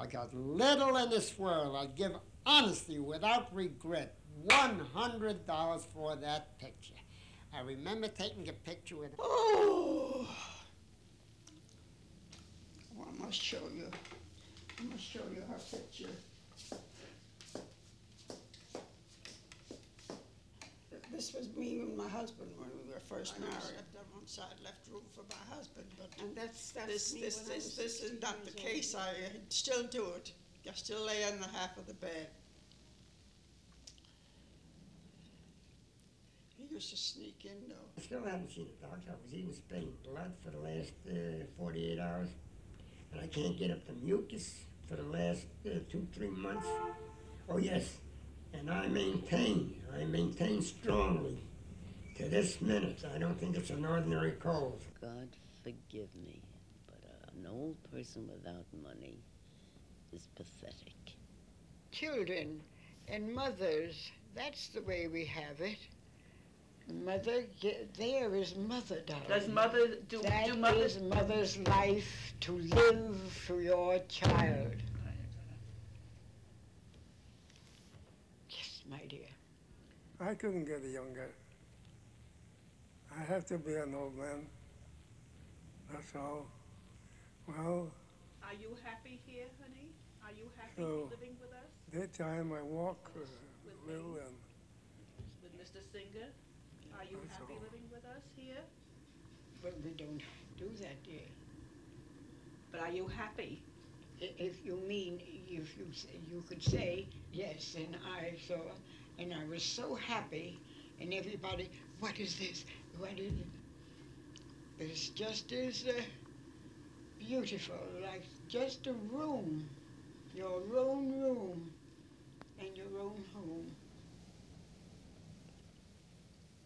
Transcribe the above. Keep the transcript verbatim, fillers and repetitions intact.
I got little in this world. I'd give honestly, without regret, one hundred dollars for that picture. I remember taking a picture with. Oh, well, I must show you. I must show you her picture. This was me and my husband when we were first married. I left on one side, left room for my husband, but And that's, that's this, me this, when I this, was this is sixteen not years the old. case. I still do it. I still lay on the half of the bed. He used to sneak in though. I still haven't seen the doctor because he was spitting blood for the last uh, forty-eight hours. And I can't get up the mucus for the last uh, two, three months. Oh, yes. And I maintain, I maintain strongly to this minute, I don't think it's an ordinary cold. God forgive me, but uh, an old person without money is pathetic. Children and mothers, that's the way we have it. Mother, there is mother, darling. Does mother, do, That do mothers? is mother's life, to live for your child. Yes, my dear. I couldn't get a younger. I have to be an old man. That's all. Well, Are you happy here, honey? Are you happy So- living with us, daytime I walk uh, With a little me? and with Mister Singer? Are you That's happy all. living with us here? But we don't do that, dear. But are you happy? I- If you mean, if you, s- you could say, yes, and I saw, and I was so happy, and everybody, what is this? What is it? It's just as uh, beautiful, like just a room, your own room, and your own home.